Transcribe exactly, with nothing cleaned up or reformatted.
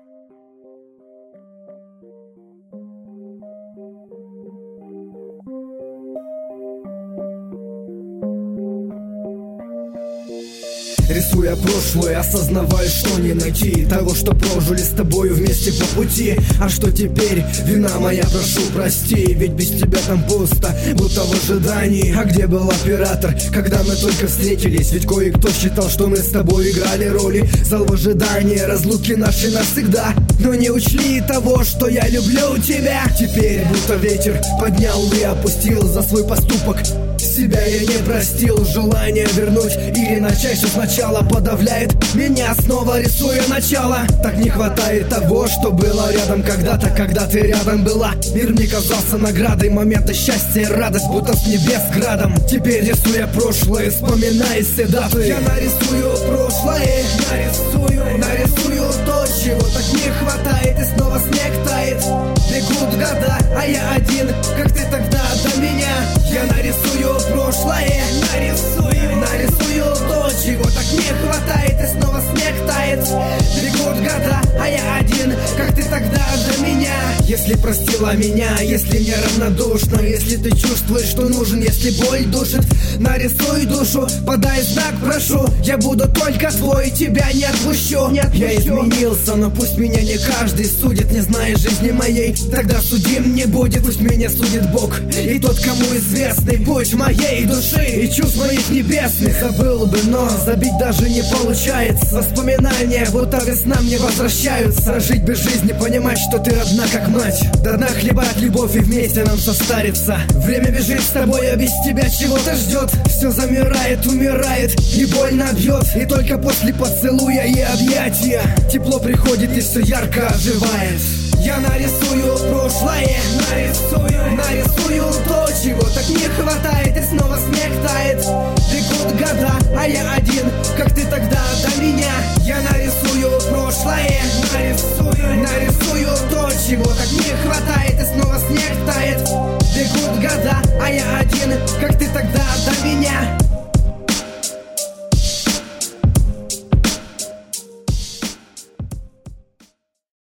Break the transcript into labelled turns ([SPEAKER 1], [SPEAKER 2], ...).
[SPEAKER 1] Рисуя прошлое, осознавая, что не найти того, что прожили с тобою вместе по пути. А что теперь? Вина моя, прошу прости, ведь без тебя там пусто, будто в ожидании. А где был оператор, когда мы только встретились? Ведь кое-кто считал, что мы с тобой играли роли. Зал в ожидании, разлуки наши навсегда, но не учли того, что я люблю тебя. Теперь будто ветер поднял и опустил за свой поступок. Себя я не простил, желание вернуть или начать все сначала подавляет меня, снова рисуя начало. Так не хватает того, что было рядом когда-то, когда ты рядом была. Мир мне казался наградой, моменты счастья и радость, будто с небес градом. Теперь рисуя прошлое, вспоминая все даты, я нарисую прошлое, нарисую, нарисую то, чего так не хватает, и снова снег тает. Бегут года, а я один, как ты тогда до меня. Я нарисую прошлое, нарисую, нарисую то, чего так не хватает, и снова снег тает. Бегут года, а я один, как ты тогда до меня. Если простила меня, если не равнодушна, если ты чувствуешь, что нужен, если боль душит, нарисуй душу, подай знак, прошу. Я буду только твой, тебя не отпущу, не отпущу. Я изменился, но пусть меня не каждый судит, не зная жизни моей, тогда судим не будет. Пусть меня судит Бог и тот, кому известный путь моей души и чувств моих небесных. Забыл бы, но забить даже не получается. Воспоминания, будто весна мне возвращаются. Жить без жизни, понимать, что ты родна как мать. До дна хлебать любовь и вместе нам состариться. Время бежит с тобой, а без тебя чего-то ждет. Все замирает, умирает и больно бьет. И только после поцелуя и объятия тепло приходит и все ярко оживает. Я нарисую прошлое, нарисую, нарисую то, чего так не хватает, и снова снег тает. Бегут года, а я один, как ты тогда до меня. Я нарисую прошлое, нарисую, нарисую то, чего так не хватает, и снова снег тает. Бегут года, а я один, как